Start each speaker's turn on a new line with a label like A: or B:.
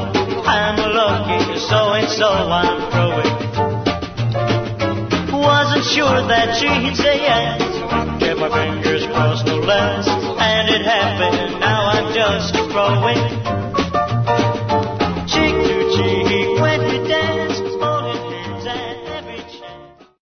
A: I'm lucky, so-and-so I'm throwing. Wasn't sure that she'd say yes, kept my fingers crossed no less, and it happened, now I'm just throwing.